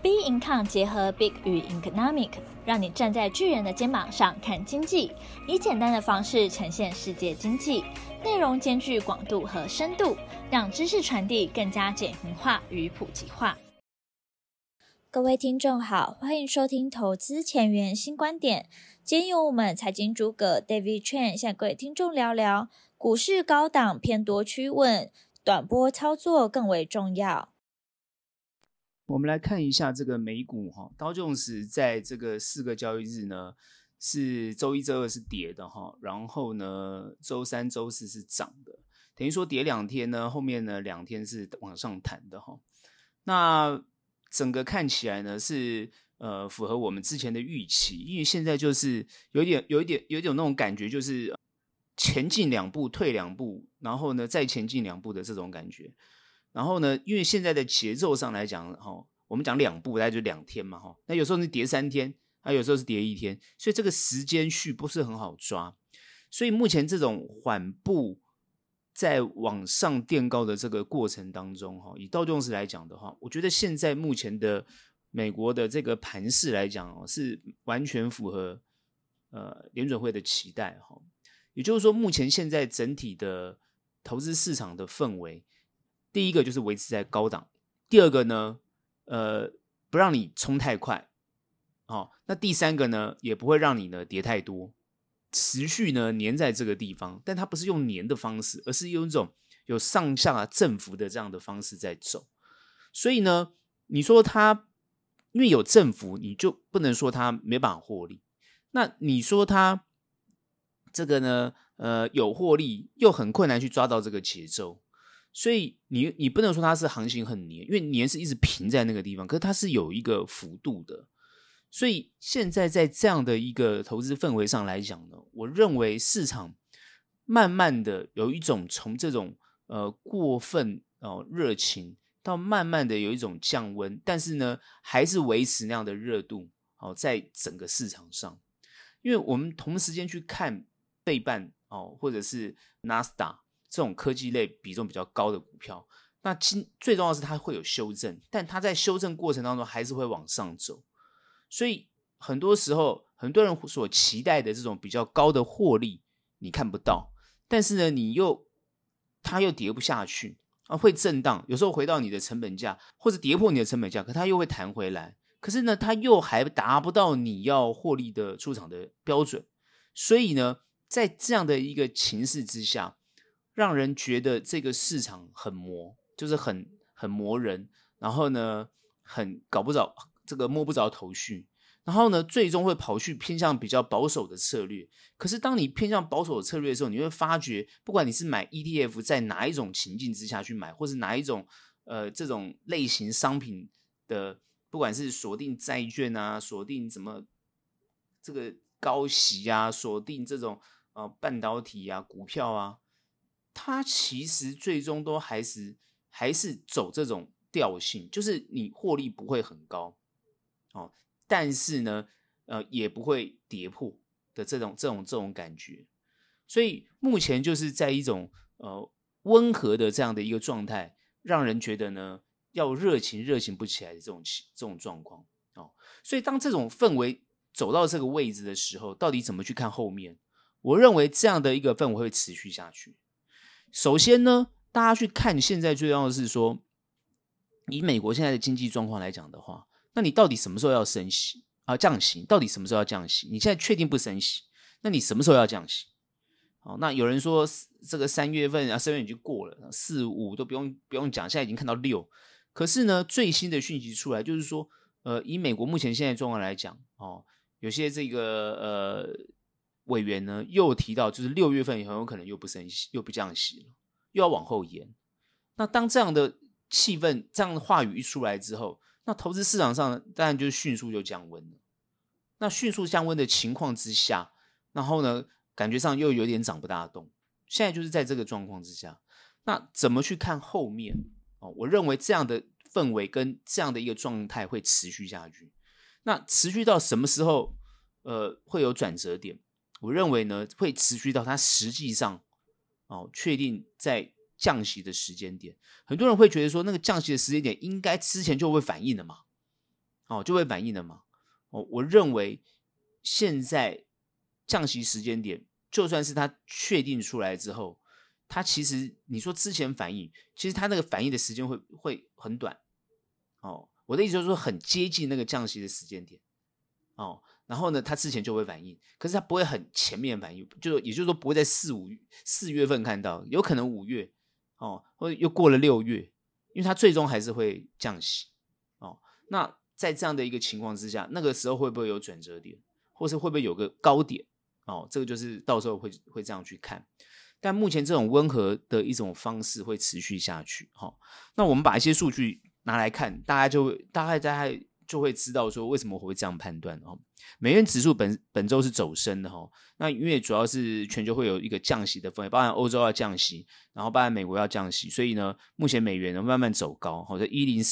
Big Income 结合 Big 与 Economic， 让你站在巨人的肩膀上看经济，以简单的方式呈现世界经济，内容兼具广度和深度，让知识传递更加简明化与普及化。各位听众好，欢迎收听投资前沿新观点。今天由我们财经诸葛 David Chen 向各位听众聊聊股市高档偏多趋稳，短波操作更为重要。 我们来看一下这个美股道琼斯在这个4个交易日呢，是周一周二是跌的然后呢周三周四是涨的，等于说跌2天呢，后面呢2天是往上弹的那整个看起来呢是符合我们之前的预期，因为现在就是有一点那种感觉，就是前进2步退2步，然后呢再前进2步的这种感觉。然后呢，因为现在的节奏上来讲我们讲2步大概就2天嘛那有时候是跌3天，有时候是跌1天，所以这个时间序不是很好抓。所以目前这种缓步在往上垫高的这个过程当中以道琼斯来讲的话，我觉得现在目前的美国的这个盘势来讲是完全符合联准会的期待也就是说目前现在整体的投资市场的氛围，第一个就是维持在高档，第二个呢不让你冲太快那第三个呢也不会让你呢跌太多，持续呢粘在这个地方，但它不是用粘的方式，而是用一种有上下振幅的这样的方式在走。所以呢你说它因为有振幅，你就不能说它没办法获利，那你说它这个呢有获利又很困难去抓到这个节奏，所以你不能说它是行情很黏，因为黏是一直平在那个地方，可是它是有一个幅度的。所以现在在这样的一个投资氛围上来讲呢，我认为市场慢慢的有一种从这种过分热情到慢慢的有一种降温，但是呢还是维持那样的热度在整个市场上。因为我们同时间去看费半或者是 NASDAQ 这种科技类比重比较高的股票，那最重要的是它会有修正，但它在修正过程当中还是会往上走。所以很多时候很多人所期待的这种比较高的获利你看不到，但是呢它又跌不下去会震荡，有时候回到你的成本价或者跌破你的成本价，可它又会弹回来，可是呢它又还达不到你要获利的出场的标准。所以呢在这样的一个情势之下，让人觉得这个市场很磨，就是很磨人，然后呢很搞不着这个摸不着头绪，然后呢最终会跑去偏向比较保守的策略。可是当你偏向保守的策略的时候，你会发觉不管你是买 ETF 在哪一种情境之下去买，或是哪一种这种类型商品的，不管是锁定债券啊，锁定什么这个高息啊，锁定这种半导体啊股票啊，它其实最终都还是走这种调性，就是你获利不会很高但是呢也不会跌破的这种感觉。所以目前就是在一种温和的这样的一个状态，让人觉得呢要热情不起来的这种状况所以当这种氛围走到这个位置的时候，到底怎么去看后面？我认为这样的一个氛围会持续下去。首先呢大家去看现在最重要的是说，以美国现在的经济状况来讲的话，那你到底什么时候要升息降息？到底什么时候要降息？你现在确定不升息，那你什么时候要降息？那有人说这个3月份3月已经过了，4、5都不用讲，现在已经看到6。可是呢最新的讯息出来就是说以美国目前现在状况来讲有些这个委员呢又提到，就是6月份很有可能又不升息，又不降息了，又要往后延。那当这样的气氛这样的话语一出来之后，那投资市场上当然就迅速就降温了。那迅速降温的情况之下，然后呢感觉上又有点涨不大动，现在就是在这个状况之下，那怎么去看后面我认为这样的氛围跟这样的一个状态会持续下去。那持续到什么时候会有转折点？我认为呢会持续到它实际上确定在降息的时间点。很多人会觉得说那个降息的时间点应该之前就会反应了嘛就会反应了嘛。我认为现在降息时间点，就算是它确定出来之后，它其实你说之前反应，其实它那个反应的时间会很短。我的意思就是说很接近那个降息的时间点。然后呢，它之前就会反应，可是它不会很前面反应，也就是说不会在4月份看到，有可能5月或者又过了6月，因为它最终还是会降息。那在这样的一个情况之下，那个时候会不会有转折点，或是会不会有个高点？这个就是到时候会这样去看。但目前这种温和的一种方式会持续下去。那我们把一些数据拿来看，大概就会知道说为什么我会这样判断。美元指数本周是走升的。那因为主要是全球会有一个降息的氛围，包含欧洲要降息，然后包含美国要降息，所以呢，目前美元呢慢慢走高，在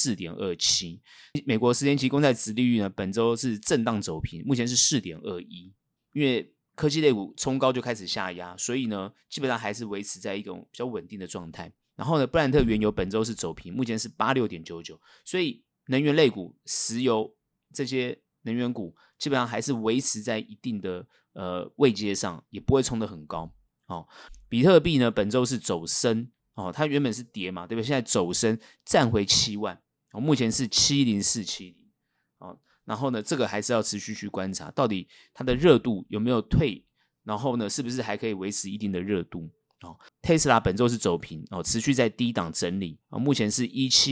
104.27。美国10年期公债殖利率呢本周是震荡走平，目前是 4.21。因为科技类股冲高就开始下压，所以呢基本上还是维持在一种比较稳定的状态。然后呢，布兰特原油本周是走平，目前是 86.99。所以能源类股、石油这些能源股基本上还是维持在一定的位阶上，也不会冲得很高。比特币呢本周是走升，它原本是跌嘛，对不对？现在走升站回7万，目前是70470。然后呢，这个还是要持续去观察，到底它的热度有没有退，然后呢，是不是还可以维持一定的热度。Tesla 本周是走平，持续在低档整理，目前是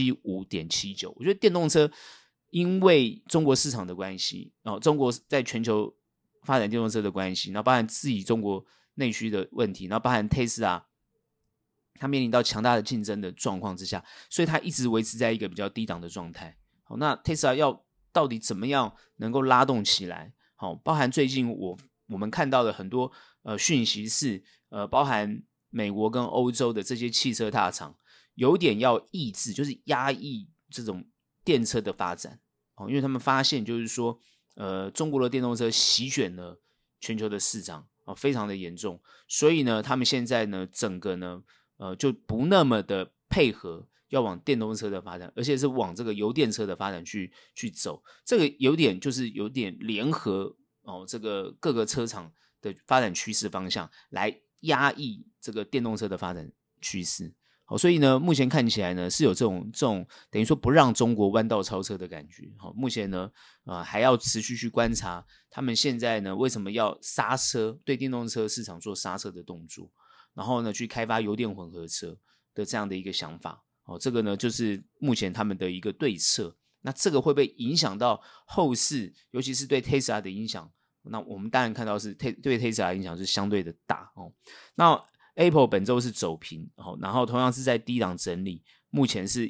175.79。我觉得电动车因为中国市场的关系，中国在全球发展电动车的关系，然后包含自己中国内需的问题，然后包含 Tesla 它面临到强大的竞争的状况之下，所以它一直维持在一个比较低档的状态。那 Tesla 要到底怎么样能够拉动起来？包含最近我们看到的很多讯息是包含美国跟欧洲的这些汽车大厂有点要抑制，就是压抑这种电车的发展。因为他们发现就是说中国的电动车席卷了全球的市场，非常的严重，所以呢他们现在呢整个呢就不那么的配合要往电动车的发展，而且是往这个油电车的发展去走。这个有点联合这个各个车厂的发展趋势方向来压抑这个电动车的发展趋势。所以呢目前看起来呢是有这种等于说不让中国弯道超车的感觉。目前呢还要持续去观察他们现在呢为什么要刹车，对电动车市场做刹车的动作，然后呢去开发油电混合车的这样的一个想法。这个呢就是目前他们的一个对策。那这个会不会影响到后市，尤其是对 Tesla 的影响？那我们当然看到是对 Tesla 的影响是相对的大。那 Apple 本周是走平，然后同样是在低档整理，目前是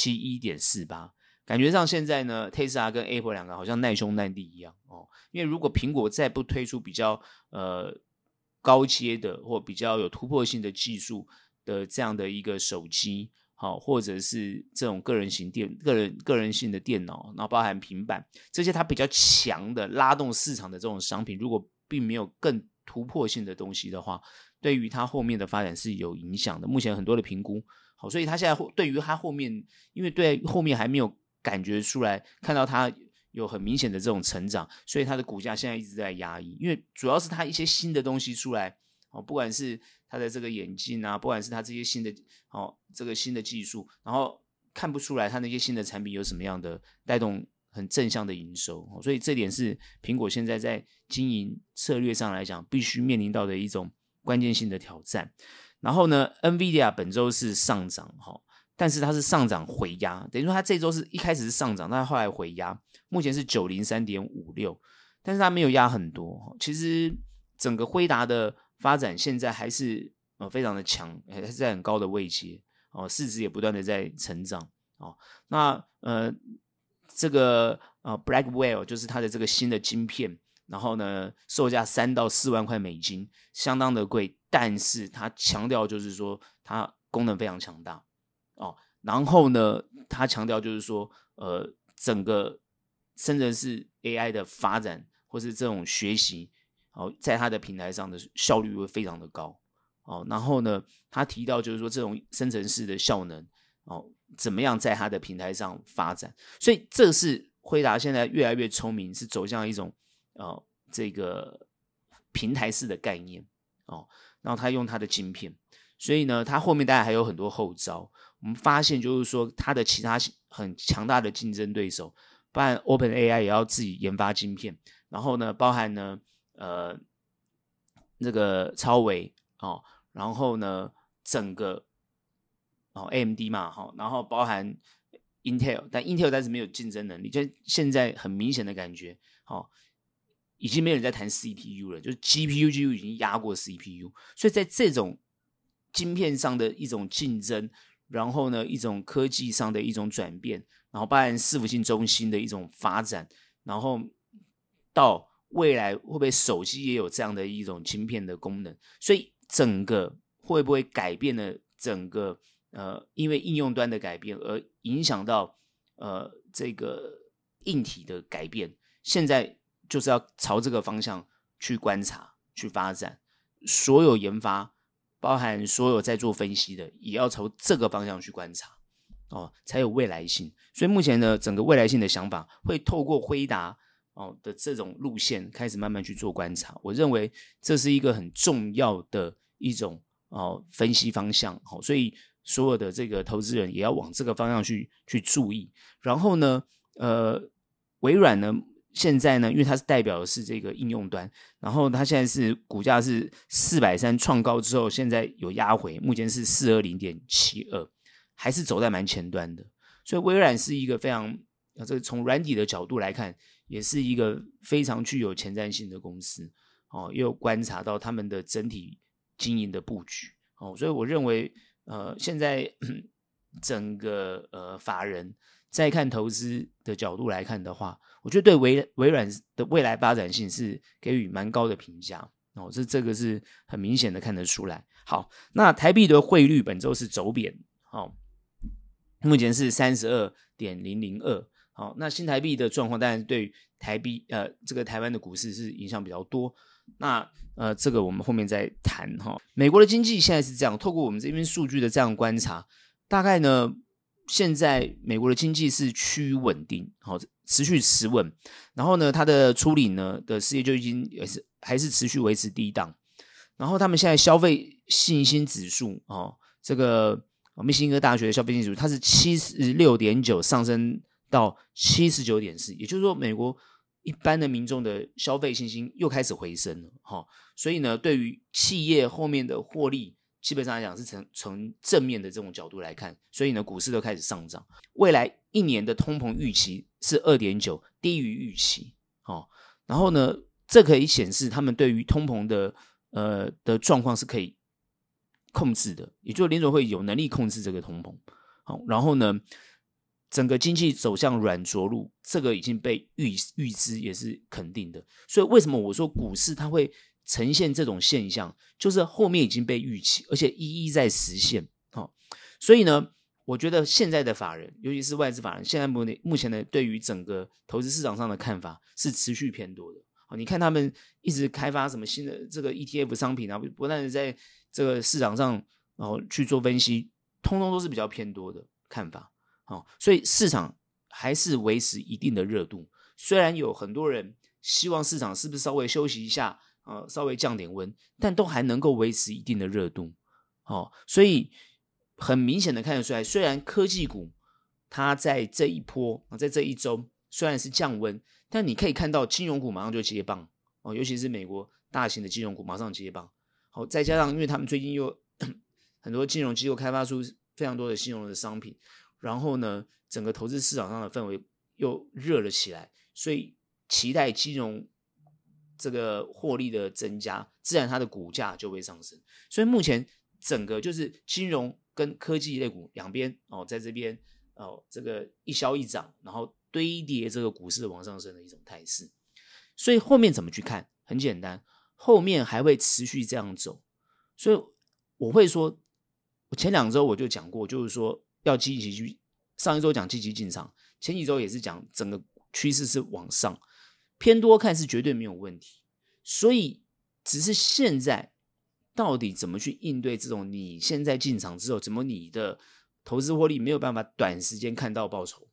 171.48。感觉上现在呢 Tesla 跟 Apple 两个好像难兄难弟一样。因为如果苹果再不推出比较高阶的或比较有突破性的技术的这样的一个手机，或者是这种个人性的电脑，然后包含平板，这些它比较强的拉动市场的这种商品，如果并没有更突破性的东西的话，对于它后面的发展是有影响的。目前很多的评估，所以它现在对于它后面，因为对后面还没有感觉出来，看到它有很明显的这种成长，所以它的股价现在一直在压抑。因为主要是它一些新的东西出来，不管是它的这个眼镜啊，不管是它这些新的这个新的技术，然后看不出来它那些新的产品有什么样的带动很正向的营收。所以这点是苹果现在在经营策略上来讲必须面临到的一种关键性的挑战。然后呢 NVIDIA 本周是上涨，但是它是上涨回压，等于说它这周是一开始是上涨，但后来回压，目前是 903.56， 但是它没有压很多。其实整个辉达的发展现在还是非常的强，还是在很高的位阶，市值也不断的在成长。那这个Blackwell 就是它的这个新的晶片，然后呢售价3到4万块美金，相当的贵，但是它强调就是说它功能非常强大。然后呢他强调就是说整个生成式 AI 的发展或是这种学习在他的平台上的效率会非常的高。然后呢他提到就是说这种生成式的效能怎么样在他的平台上发展，所以这是辉达现在越来越聪明，是走向一种这个平台式的概念然后他用他的晶片，所以呢，他后面当然还有很多后招。我们发现就是说，他的其他很强大的竞争对手，包含 OpenAI 也要自己研发晶片，然后呢，包含呢这个超微然后呢整个AMD 嘛然后包含 Intel， 但 Intel 但是没有竞争能力，就现在很明显的感觉已经没有人在谈 CPU 了，就是 GPU 几乎已经压过 CPU， 所以在这种晶片上的一种竞争，然后呢一种科技上的一种转变，然后包含伺服器中心的一种发展，然后到未来会不会手机也有这样的一种晶片的功能，所以整个会不会改变了整个因为应用端的改变而影响到这个硬体的改变，现在就是要朝这个方向去观察去发展，所有研发包含所有在做分析的也要朝这个方向去观察才有未来性。所以目前呢整个未来性的想法会透过辉达的这种路线开始慢慢去做观察，我认为这是一个很重要的一种分析方向所以所有的这个投资人也要往这个方向去注意。然后呢微软呢现在呢因为它是代表的是这个应用端，然后它现在是股价是430创高之后现在有压回，目前是 420.72， 还是走在蛮前端的。所以微软是一个非常这个从软体的角度来看也是一个非常具有前瞻性的公司也有观察到他们的整体经营的布局所以我认为现在整个法人再看投资的角度来看的话，我觉得对微软的未来发展性是给予蛮高的评价这个是很明显的看得出来。好，那台币的汇率本周是走贬目前是 32.002。好，那新台币的状况当然对于台币这个台湾的股市是影响比较多。那这个我们后面再谈美国的经济现在是这样，透过我们这边数据的这样观察，大概呢现在美国的经济是趋于稳定持续持稳，然后呢它的初领呢的失业就已经还是持续维持低档，然后他们现在消费信心指数这个密西根大学的消费信心指数它是 76.9 上升到 79.4， 也就是说美国一般的民众的消费信心又开始回升了所以呢对于企业后面的获利基本上来讲是从正面的这种角度来看，所以呢股市都开始上涨。未来一年的通膨预期是 2.9， 低于预期然后呢这可以显示他们对于通膨的状况是可以控制的，也就是联准会有能力控制这个通膨然后呢整个经济走向软着陆，这个已经被预知也是肯定的。所以为什么我说股市它会呈现这种现象，就是后面已经被预期，而且一一在实现所以呢我觉得现在的法人尤其是外资法人现在目前呢对于整个投资市场上的看法是持续偏多的你看他们一直开发什么新的这个 ETF 商品不断的在这个市场上去做分析，通通都是比较偏多的看法所以市场还是维持一定的热度，虽然有很多人希望市场是不是稍微休息一下稍微降点温，但都还能够维持一定的热度所以很明显的看得出来，虽然科技股它在这一波在这一周虽然是降温，但你可以看到金融股马上就接棒尤其是美国大型的金融股马上接棒再加上因为他们最近又很多金融机构开发出非常多的金融的商品，然后呢整个投资市场上的氛围又热了起来，所以期待金融这个获利的增加，自然它的股价就会上升。所以目前整个就是金融跟科技类股两边在这边这个一消一涨，然后堆叠这个股市往上升的一种态势。所以后面怎么去看？很简单，后面还会持续这样走。所以我会说，我前2周我就讲过，就是说要积极去，上一周讲积极进场，前几周也是讲整个趋势是往上，偏多看是绝对没有问题。所以只是现在到底怎么去应对这种你现在进场之后，怎么你的投资获利没有办法短时间看到报酬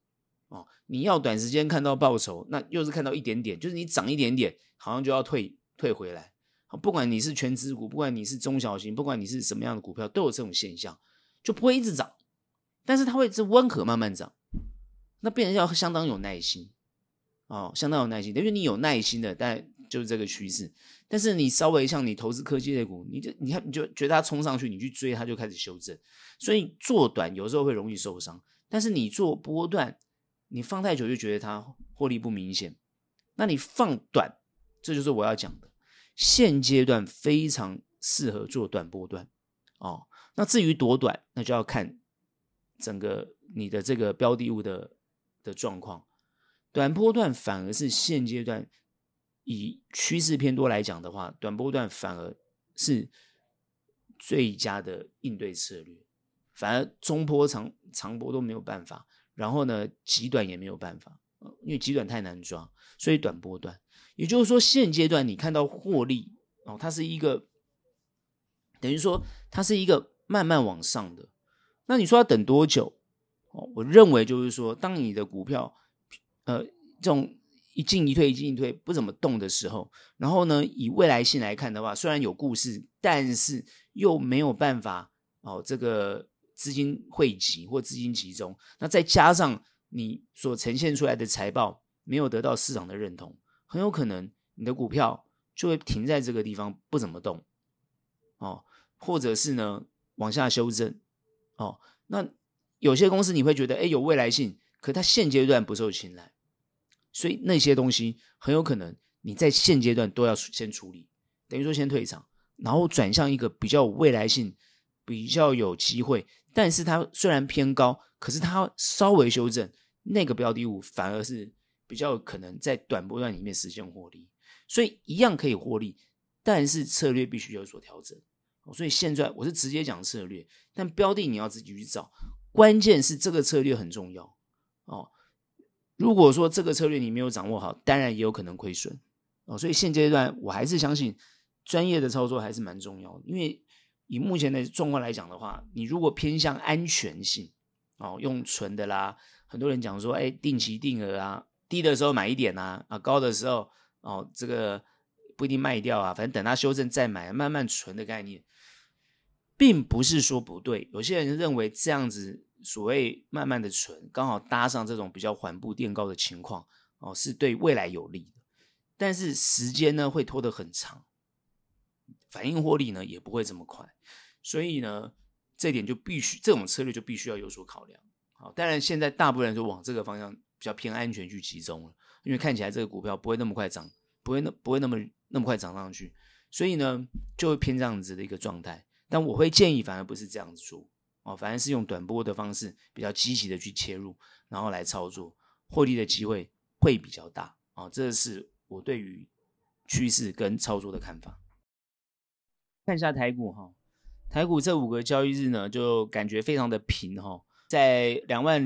你要短时间看到报酬，那又是看到一点点，就是你涨一点点，好像就要退回来。不管你是全指股，不管你是中小型，不管你是什么样的股票，都有这种现象，就不会一直涨，但是它会是温和慢慢涨。那变成要相当有耐心相当有耐心，等于你有耐心的，但就是这个趋势。但是你稍微像你投资科技类股，你就觉得它冲上去，你去追它就开始修正，所以做短有时候会容易受伤。但是你做波段，你放太久就觉得它获利不明显，那你放短，这就是我要讲的，现阶段非常适合做短波段那至于多短，那就要看整个你的这个标的物的状况。短波段反而是现阶段以趋势偏多来讲的话，短波段反而是最佳的应对策略，反而中波长波都没有办法，然后呢极短也没有办法，因为极短太难抓，所以短波段。也就是说现阶段你看到获利它是一个等于说它是一个慢慢往上的。那你说要等多久我认为就是说，当你的股票这种一进一退不怎么动的时候，然后呢以未来性来看的话，虽然有故事，但是又没有办法这个资金汇集或资金集中，那再加上你所呈现出来的财报没有得到市场的认同，很有可能你的股票就会停在这个地方不怎么动或者是呢往下修正那有些公司你会觉得有未来性，可它现阶段不受青睐，所以那些东西很有可能你在现阶段都要先处理，等于说先退场，然后转向一个比较有未来性，比较有机会，但是它虽然偏高，可是它稍微修正，那个标的物反而是比较有可能在短波段里面实现获利，所以一样可以获利，但是策略必须有所调整。所以现在我是直接讲策略，但标的你要自己去找，关键是这个策略很重要如果说这个策略你没有掌握好，当然也有可能亏损所以现阶段我还是相信专业的操作还是蛮重要的，因为以目前的状况来讲的话，你如果偏向安全性用存的啦，很多人讲说定期定额啊，低的时候买一点高的时候这个不一定卖掉反正等它修正再买，慢慢存的概念并不是说不对，有些人认为这样子所谓慢慢的存，刚好搭上这种比较缓步垫高的情况是对未来有利的，但是时间呢会拖得很长，反应获利呢也不会这么快，所以呢这点就必须，这种策略就必须要有所考量。当然现在大部分人都往这个方向比较偏安全去集中了，因为看起来这个股票不会那么快涨，不会那么快涨上去，所以呢就会偏这样子的一个状态。但我会建议反而不是这样子做反而是用短波的方式比较积极的去切入，然后来操作，获利的机会会比较大这是我对于趋势跟操作的看法。看一下台股台股这5个交易日呢就感觉非常的平在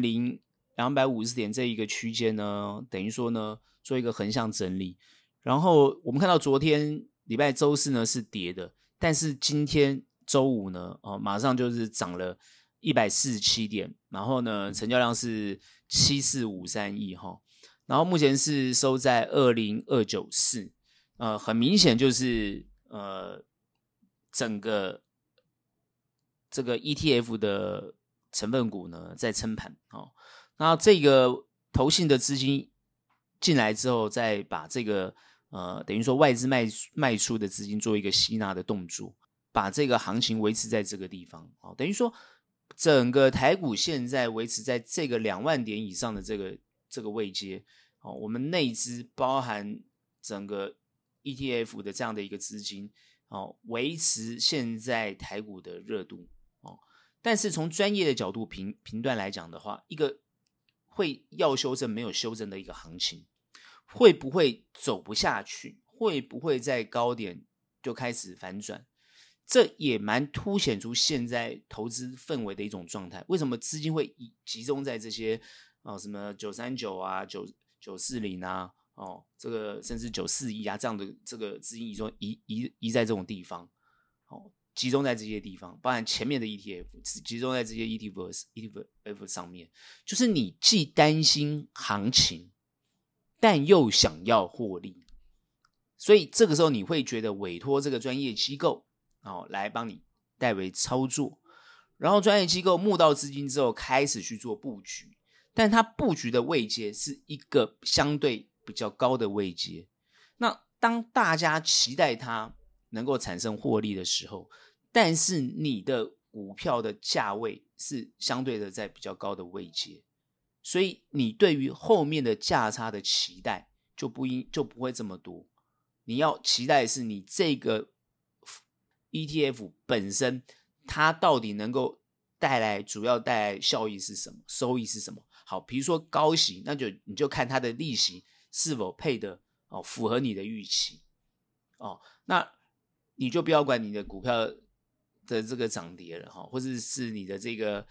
20250点这一个区间呢，等于说呢做一个横向整理，然后我们看到昨天礼拜周四呢是跌的，但是今天周五呢马上就是涨了147点，然后呢成交量是7453亿然后目前是收在20294，很明显就是整个这个 ETF 的成分股呢在撑盘那这个投信的资金进来之后，再把这个等于说外资卖出的资金做一个吸纳的动作，把这个行情维持在这个地方等于说整个台股现在维持在这个2万点以上的这个位阶我们内资包含整个 ETF 的这样的一个资金维持现在台股的热度但是从专业的角度评断来讲的话，一个会要修正没有修正的一个行情，会不会走不下去，会不会在高点就开始反转，这也蛮凸显出现在投资氛围的一种状态。为什么资金会集中在这些什么939啊940啊这个甚至941啊这样的这个资金移在这种地方集中在这些地方，包含前面的 ETF 集中在这些 ETF 上面，就是你既担心行情，但又想要获利，所以这个时候你会觉得委托这个专业机构来帮你代为操作，然后专业机构募到资金之后开始去做布局，但它布局的位阶是一个相对比较高的位阶，那当大家期待它能够产生获利的时候，但是你的股票的价位是相对的在比较高的位阶，所以你对于后面的价差的期待就不会这么多，你要期待的是你这个 ETF 本身它到底能够主要带来效益是什么，收益是什么。好，比如说高息，那你就看它的利息是否配的符合你的预期那你就不要管你的股票的这个涨跌了或者是你的这个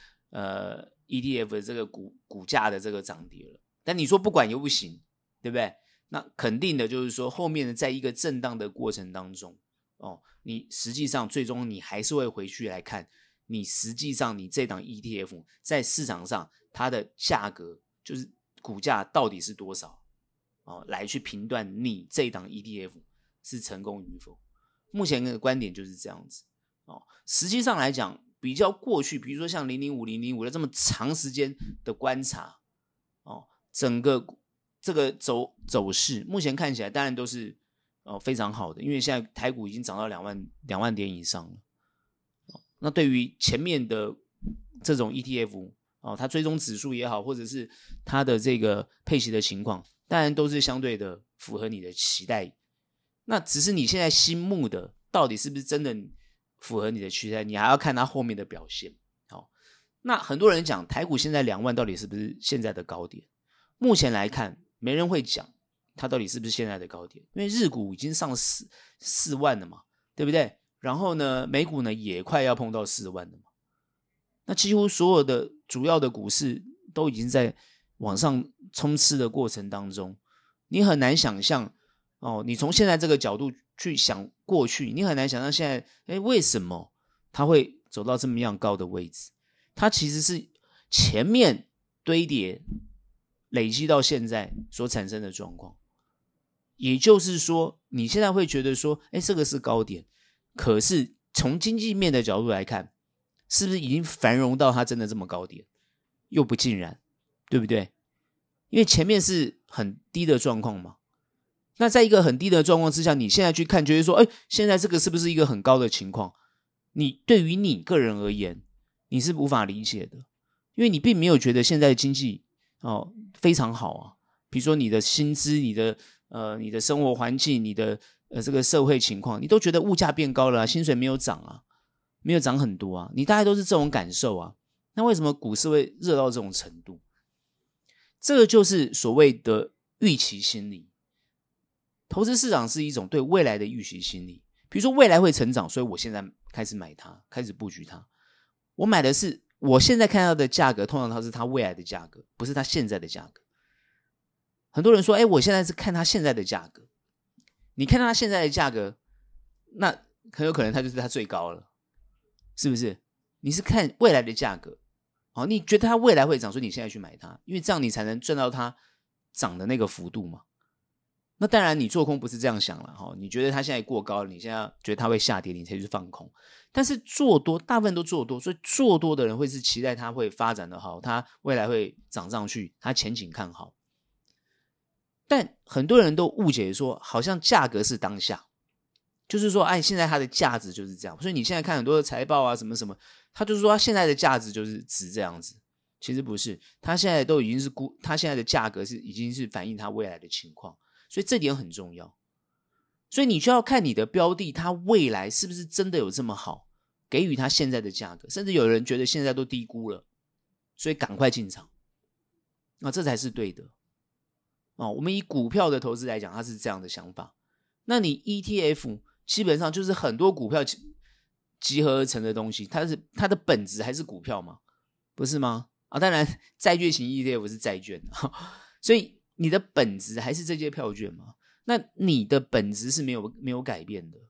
ETF 的这个股价的这个涨跌了，但你说不管又不行，对不对？那肯定的就是说后面在一个震荡的过程当中你实际上最终你还是会回去来看你实际上你这档 ETF 在市场上它的价格就是股价到底是多少来去评断你这档 ETF 是成功与否。目前的观点就是这样子实际上来讲比较过去比如说像005的这么长时间的观察整个这个走势目前看起来当然都是非常好的，因为现在台股已经涨到2万点以上了那对于前面的这种 ETF它追踪指数也好，或者是它的这个配息的情况，当然都是相对的符合你的期待，那只是你现在心目的到底是不是真的符合你的期待，你还要看它后面的表现那很多人讲台股现在2万到底是不是现在的高点，目前来看没人会讲它到底是不是现在的高点，因为日股已经上4万了嘛，对不对？然后呢美股呢也快要碰到4万了嘛，那几乎所有的主要的股市都已经在往上冲刺的过程当中，你很难想象你从现在这个角度去想过去，你很难想象现在为什么它会走到这么样高的位置，它其实是前面堆叠累积到现在所产生的状况，也就是说你现在会觉得说这个是高点，可是从经济面的角度来看是不是已经繁荣到它真的这么高点，又不尽然，对不对？因为前面是很低的状况嘛，那在一个很低的状况之下，你现在去看就会说现在这个是不是一个很高的情况，你对于你个人而言你是无法理解的，因为你并没有觉得现在的经济非常好啊，比如说你的薪资你的生活环境你的这个社会情况，你都觉得物价变高了薪水没有涨啊，没有涨很多啊，你大概都是这种感受啊，那为什么股市会热到这种程度？这个就是所谓的预期心理，投资市场是一种对未来的预期心理，比如说未来会成长，所以我现在开始买它，开始布局它，我买的是我现在看到的价格，通常它是它未来的价格，不是它现在的价格。很多人说我现在是看它现在的价格，你看它现在的价格，那很有可能它就是它最高了，是不是？你是看未来的价格你觉得它未来会涨，所以你现在去买它，因为这样你才能赚到它涨的那个幅度嘛。那当然你做空不是这样想了你觉得它现在过高了，你现在觉得它会下跌，你才去放空。但是做多大部分都做多，所以做多的人会是期待它会发展的好，它未来会涨上去，它前景看好。但很多人都误解说好像价格是当下，就是说现在它的价值就是这样，所以你现在看很多的财报什么什么，他就是说他现在的价值就是值这样子，其实不是，他现在都已经是他现在的价格已经是反映他未来的情况，所以这点很重要。所以你就要看你的标的它未来是不是真的有这么好，给予它现在的价格，甚至有人觉得现在都低估了，所以赶快进场这才是对的我们以股票的投资来讲，它是这样的想法。那你 ETF 基本上就是很多股票集合而成的东西，它的本质还是股票嘛，不是吗？当然债券型 ETF 是债券所以你的本质还是这些票券嘛，那你的本质是没有改变的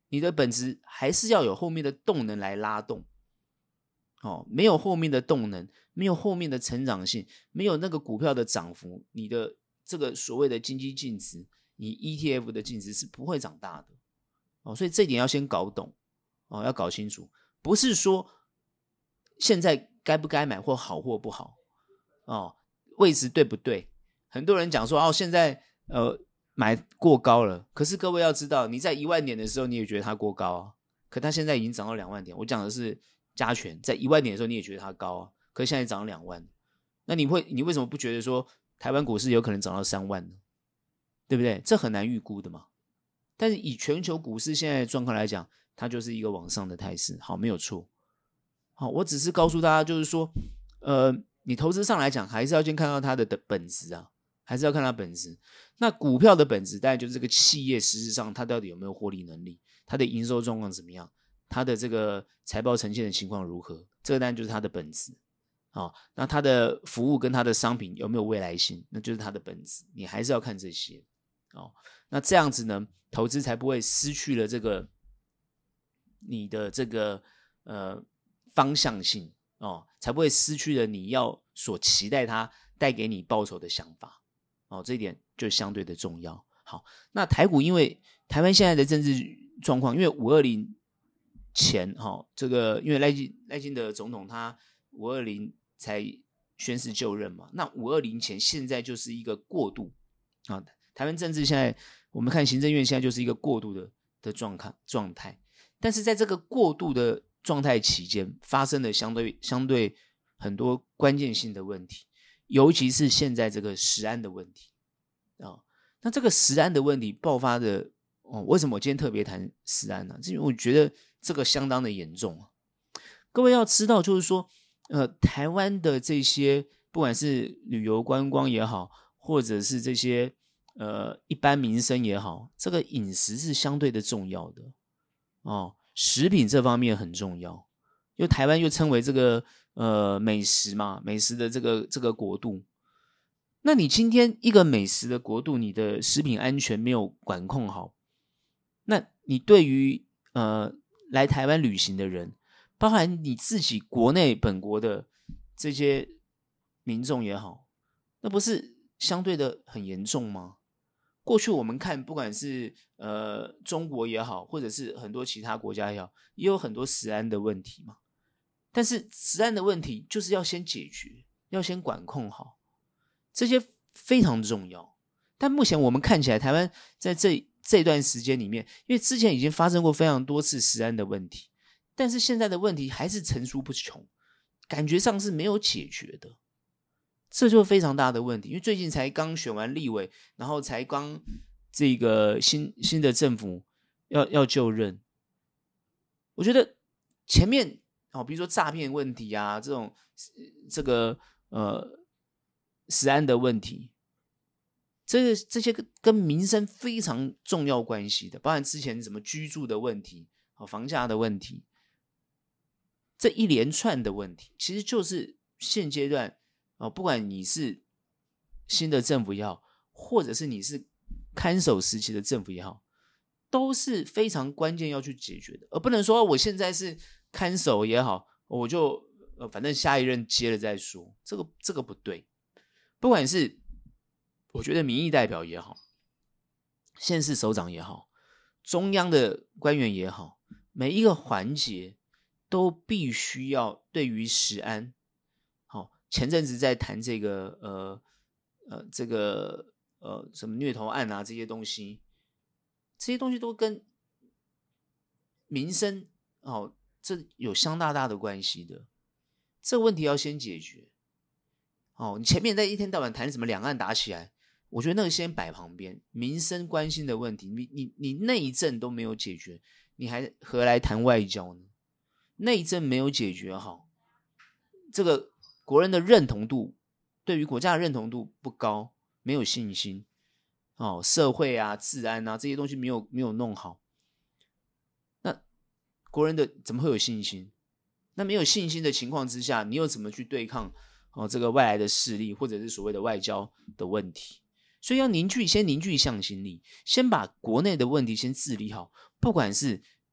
你的本质还是要有后面的动能来拉动。没有后面的动能，没有后面的成长性，没有那个股票的涨幅，你的这个所谓的经济净值，你 ETF 的净值是不会长大的。所以这一点要先搞懂，要搞清楚，不是说现在该不该买或好或不好，位置对不对？很多人讲说现在买过高了，可是各位要知道，你在1万点的时候你也觉得它过高啊，可它现在已经涨到2万点。我讲的是加权，在1万点的时候你也觉得它高啊，可是现在涨到2万，那你为什么不觉得说台湾股市有可能涨到3万呢？对不对？这很难预估的嘛。但是以全球股市现在的状况来讲，它就是一个往上的态势，好，没有错。好，我只是告诉大家，就是说你投资上来讲还是要先看到它的本质啊，还是要看它本质。那股票的本质当然就是这个企业实质上它到底有没有获利能力，它的营收状况怎么样，它的这个财报呈现的情况如何，这个当然就是它的本质。那它的服务跟它的商品有没有未来性，那就是它的本质，你还是要看这些。那这样子呢，投资才不会失去了这个你的这个方向性，才不会失去了你要所期待它带给你报酬的想法。这一点就相对的重要。好，那台股因为台湾现在的政治状况，因为520前这个因为赖清德总统他520才宣誓就任嘛，那520前现在就是一个过渡台湾政治现在我们看行政院现在就是一个过渡的状态，但是在这个过渡的状态期间发生了相对很多关键性的问题，尤其是现在这个食安的问题那这个食安的问题爆发的为什么我今天特别谈食安呢？因为我觉得这个相当的严重各位要知道，就是说台湾的这些不管是旅游观光也好，或者是这些一般民生也好，这个饮食是相对的重要的食品这方面很重要，因为台湾又称为这个美食嘛，美食的这个国度。那你今天一个美食的国度，你的食品安全没有管控好，那你对于来台湾旅行的人，包含你自己国内本国的这些民众也好，那不是相对的很严重吗？过去我们看不管是中国也好，或者是很多其他国家也好，也有很多食安的问题嘛。但是食安的问题就是要先解决，要先管控好，这些非常重要。但目前我们看起来台湾在这段时间里面，因为之前已经发生过非常多次食安的问题，但是现在的问题还是层出不穷，感觉上是没有解决的，这就非常大的问题。因为最近才刚选完立委，然后才刚这个新的政府要就任，我觉得前面比如说诈骗问题啊，这个食安的问题，这些跟民生非常重要关系的，包含之前什么居住的问题房价的问题，这一连串的问题其实就是现阶段不管你是新的政府也好，或者是你是看守时期的政府也好，都是非常关键要去解决的，而不能说我现在是看守也好，我就反正下一任接了再说，这个不对。不管是我觉得民意代表也好，县市首长也好，中央的官员也好，每一个环节都必须要对于食安前阵子在谈这个什么虐头案啊，这些东西都跟民生这有相当大的关系的，这个问题要先解决你前面在一天到晚谈什么两岸打起来，我觉得那个先摆旁边，民生关心的问题你内政都没有解决，你还何来谈外交呢？内政没有解决好，这个国人的认同度，对于国家的认同度不高，没有信心社会啊治安啊这些东西没有弄好，那国人的怎么会有信心？那没有信心的情况之下，你又怎么去对抗这个外来的势力，或者是所谓的外交的问题？所以要先凝聚向心力，先把国内的问题先治理好，不管是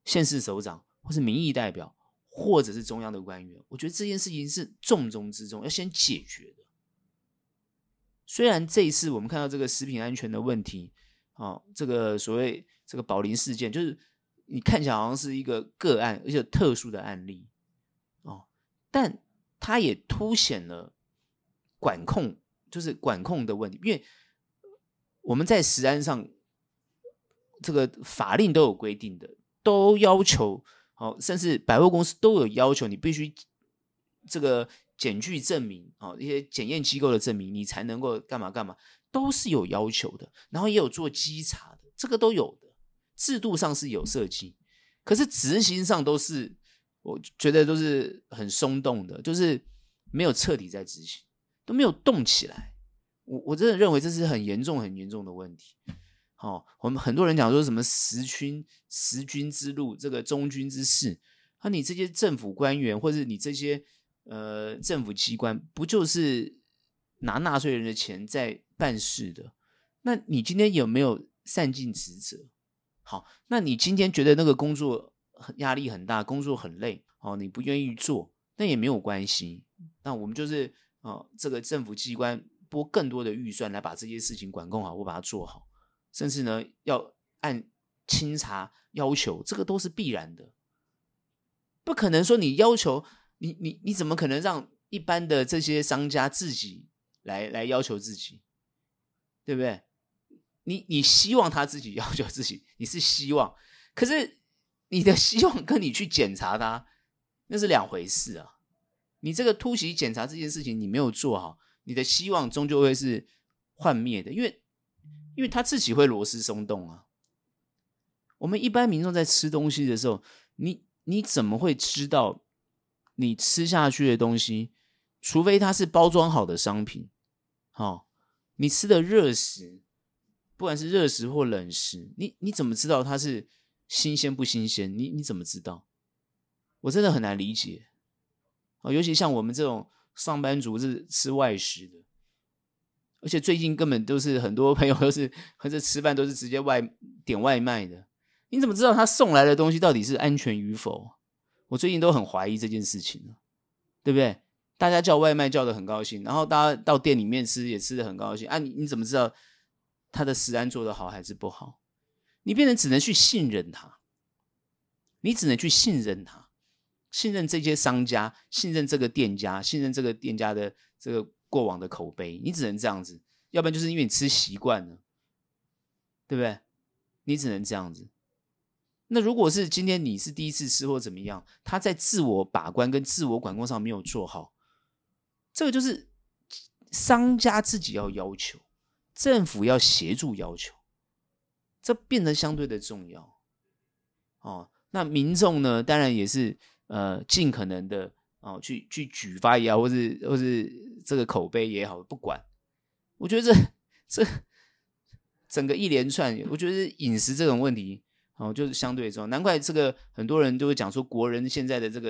县市首长，或是民意代表，或者是中央的官员，我觉得这件事情是重中之重，要先解决的。虽然这一次我们看到这个食品安全的问题，这个所谓这个宝林事件，就是你看起来好像是一个个案，而且特殊的案例，但它也凸显了管控，就是管控的问题。因为我们在食安上，这个法令都有规定的，都要求，甚至百货公司都有要求，你必须这个检具证明，一些检验机构的证明，你才能够干嘛干嘛，都是有要求的。然后也有做稽查的，这个都有的，制度上是有设计，可是执行上都是，我觉得都是很松动的，就是没有彻底在执行，都没有动起来。我真的认为这是很严重、很严重的问题。我们很多人讲说什么十军之路，这个忠君之事，你这些政府官员或者你这些政府机关，不就是拿纳税人的钱在办事的？那你今天有没有善尽职责？好，那你今天觉得那个工作压力很大，工作很累，你不愿意做，那也没有关系。那我们就是这个政府机关拨更多的预算来把这些事情管控好，或把它做好，甚至呢要按清查要求，这个都是必然的。不可能说你要求你怎么可能让一般的这些商家自己来要求自己，对不对？你希望他自己要求自己，你是希望，可是你的希望跟你去检查他那是两回事啊。你这个突袭检查这件事情你没有做好，你的希望终究会是幻灭的，因为他自己会螺丝松动啊。我们一般民众在吃东西的时候，你怎么会知道你吃下去的东西，除非它是包装好的商品，你吃的热食，不管是热食或冷食，你怎么知道它是新鲜不新鲜？你怎么知道？我真的很难理解。尤其像我们这种上班族是吃外食的，而且最近根本都是很多朋友都是吃饭都是直接点外卖的，你怎么知道他送来的东西到底是安全与否？我最近都很怀疑这件事情，对不对？大家叫外卖叫得很高兴，然后大家到店里面吃也吃得很高兴啊，你怎么知道他的食安做得好还是不好？你变成只能去信任他，你只能去信任他，信任这些商家，信任这个店家，信任这个店家的这个过往的口碑，你只能这样子，要不然就是因为你吃习惯了，对不对？你只能这样子。那如果是今天你是第一次吃或怎么样，他在自我把关跟自我管控上没有做好，这个就是商家自己要要求，政府要协助要求，这变得相对的重要。那民众呢，当然也是尽可能的去举发也好，或是这个口碑也好，不管。我觉得这整个一连串，我觉得饮食这种问题就是相对重要。难怪这个很多人都会讲说，国人现在的这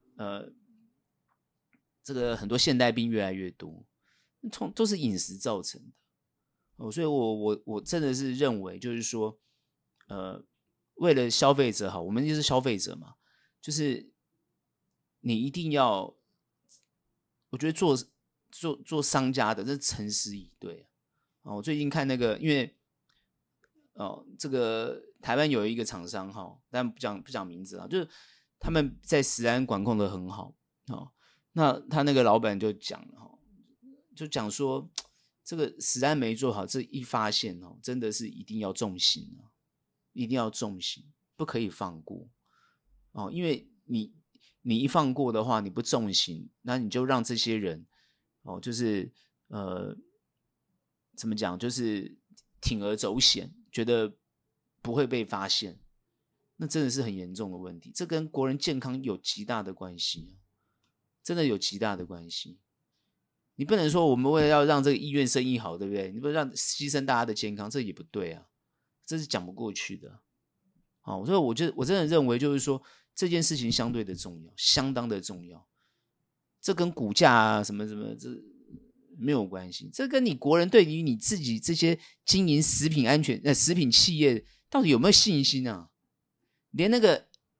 个很多现代病越来越多，都是饮食造成的。所以我真的是认为，就是说为了消费者好，我们就是消费者嘛，就是你一定要，我觉得做商家的这诚实以对。我最近看那个，因为这个台湾有一个厂商但不讲名字就是他们在食安管控的很好那他那个老板就讲说，这个食安没做好，这一发现真的是一定要重刑一定要重刑，不可以放过因为你一放过的话，你不重刑，那你就让这些人就是怎么讲，就是铤而走险，觉得不会被发现，那真的是很严重的问题。这跟国人健康有极大的关系真的有极大的关系。你不能说我们为了要让这个医院生意好，对不对？你不能让牺牲大家的健康，这也不对啊，这是讲不过去的。所以我真的认为，就是说这件事情相对的重要，相当的重要。这跟股价什么什么这没有关系，这跟你国人对于你自己这些经营食品安全食品企业到底有没有信心啊？连那个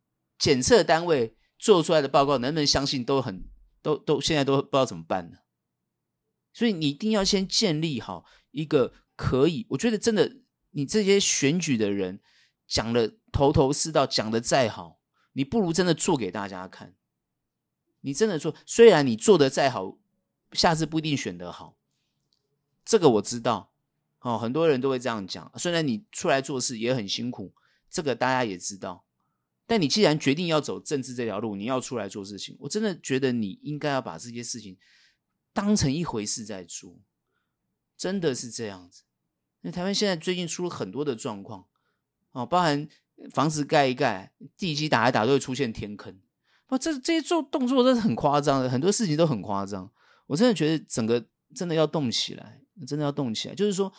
检测单位做出来的报告能不能相信都现在都不知道怎么办呢？所以你一定要先建立好一个可以，我觉得真的，你这些选举的人讲的头头是道，讲的再好，你不如真的做给大家看。你真的做，虽然你做的再好，下次不一定选得好，这个我知道。很多人都会这样讲，虽然你出来做事也很辛苦，这个大家也知道。但你既然决定要走政治这条路，你要出来做事情，我真的觉得你应该要把这些事情当成一回事在做，真的是这样子。因为台湾现在最近出了很多的状况，包含房子盖一盖，地基打一打都会出现天坑，这些动作真的很夸张的，很多事情都很夸张。我真的觉得整个真的要动起来，真的要动起来，就是说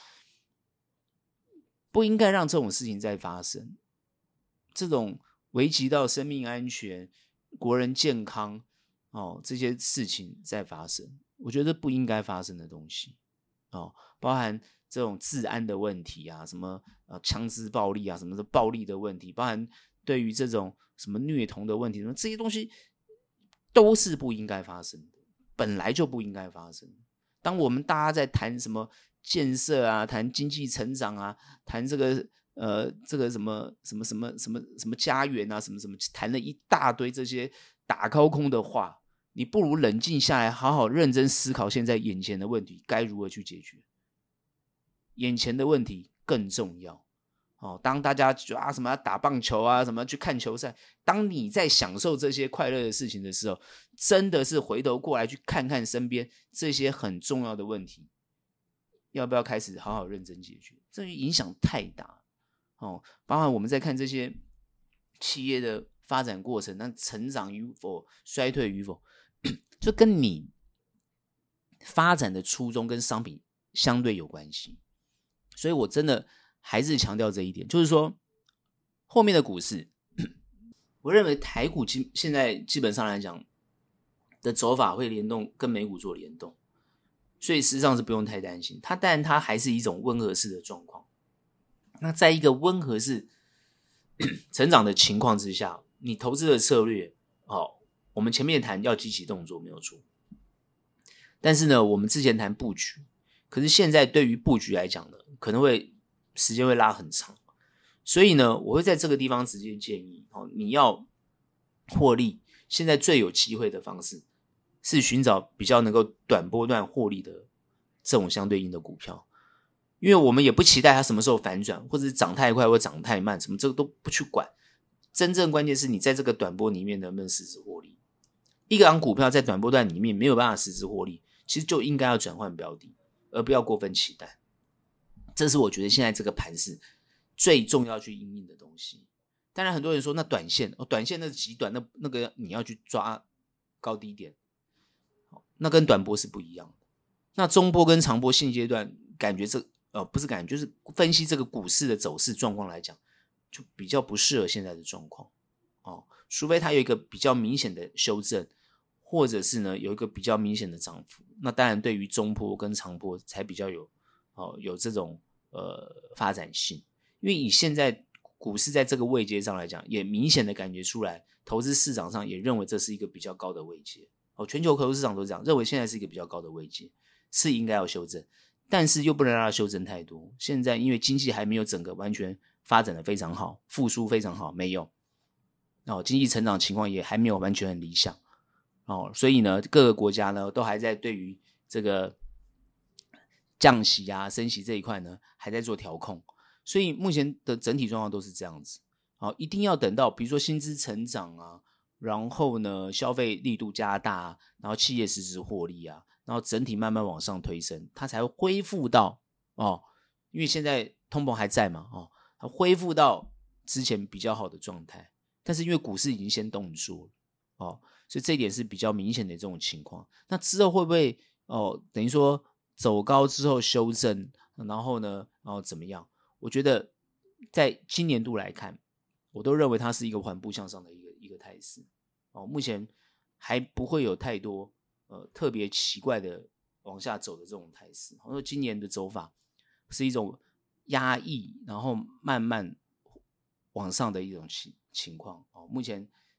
不应该让这种事情再发生，这种危及到生命安全、国人健康这些事情再发生，我觉得不应该发生的东西包含这种治安的问题啊，什么枪支暴力啊，什么的暴力的问题，包含对于这种什么虐童的问题，这些东西都是不应该发生的，本来就不应该发生。当我们大家在谈什么建设啊，谈经济成长啊，谈这个什么家园啊，什么谈了一大堆这些打高空的话，你不如冷静下来，好好认真思考现在眼前的问题该如何去解决。眼前的问题更重要当大家什么要打棒球啊，什么去看球赛，当你在享受这些快乐的事情的时候，真的是回头过来去看看身边这些很重要的问题，要不要开始好好认真解决？这影响太大包含我们在看这些企业的发展过程，那成长与否、衰退与否，就跟你发展的初衷跟商品相对有关系。所以我真的还是强调这一点，就是说后面的股市我认为台股现在基本上来讲的走法会联动跟美股做联动，所以实际上是不用太担心它，但它还是一种温和式的状况。那在一个温和式成长的情况之下，你投资的策略我们前面谈要积极动作没有错，但是呢我们之前谈布局，可是现在对于布局来讲呢，可能会时间会拉很长，所以呢我会在这个地方直接建议你要获利，现在最有机会的方式是寻找比较能够短波段获利的这种相对应的股票，因为我们也不期待它什么时候反转，或者是涨太快或涨太慢，什么这个都不去管，真正关键是你在这个短波里面能不能实质获利。一个股票在短波段里面没有办法实质获利，其实就应该要转换标的，而不要过分期待。这是我觉得现在这个盘势最重要去因应的东西。当然很多人说那短线短线那极短，那个你要去抓高低点，那跟短波是不一样的。那中波跟长波现阶段感觉不是感觉，就是分析这个股市的走势状况来讲，就比较不适合现在的状况除非它有一个比较明显的修正，或者是呢有一个比较明显的涨幅，那当然对于中波跟长波才比较有这种发展性。因为以现在股市在这个位阶上来讲，也明显的感觉出来，投资市场上也认为这是一个比较高的位阶全球投资市场都这样认为，现在是一个比较高的位阶，是应该要修正，但是又不能让它修正太多。现在因为经济还没有整个完全发展的非常好，复苏非常好，没有经济成长情况也还没有完全很理想所以呢各个国家呢都还在对于这个降息啊升息这一块呢还在做调控，所以目前的整体状况都是这样子一定要等到比如说薪资成长啊，然后呢消费力度加大啊，然后企业实质获利啊，然后整体慢慢往上推升，它才会恢复到因为现在通膨还在嘛它恢复到之前比较好的状态，但是因为股市已经先动作了所以这一点是比较明显的这种情况。那之后会不会等于说走高之后修正，然后呢怎么样？我觉得在今年度来看，我都认为它是一个缓步向上的一个态势目前还不会有太多特别奇怪的往下走的这种态势。我说今年的走法是一种压抑，然后慢慢往上的一种情况目前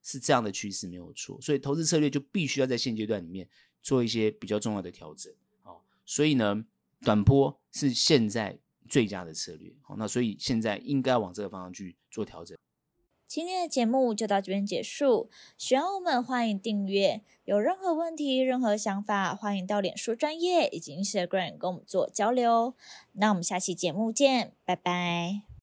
是这样的趋势没有错，所以投资策略就必须要在现阶段里面做一些比较重要的调整。所以呢，短波是现在最佳的策略。那所以现在应该要往这个方向去做调整。 今天的节目就到这边结束，喜欢我们欢迎订阅，有任何问题、任何想法，欢迎到脸书专页以及 Instagram 跟我们做交流。那我们下期节目见，拜拜。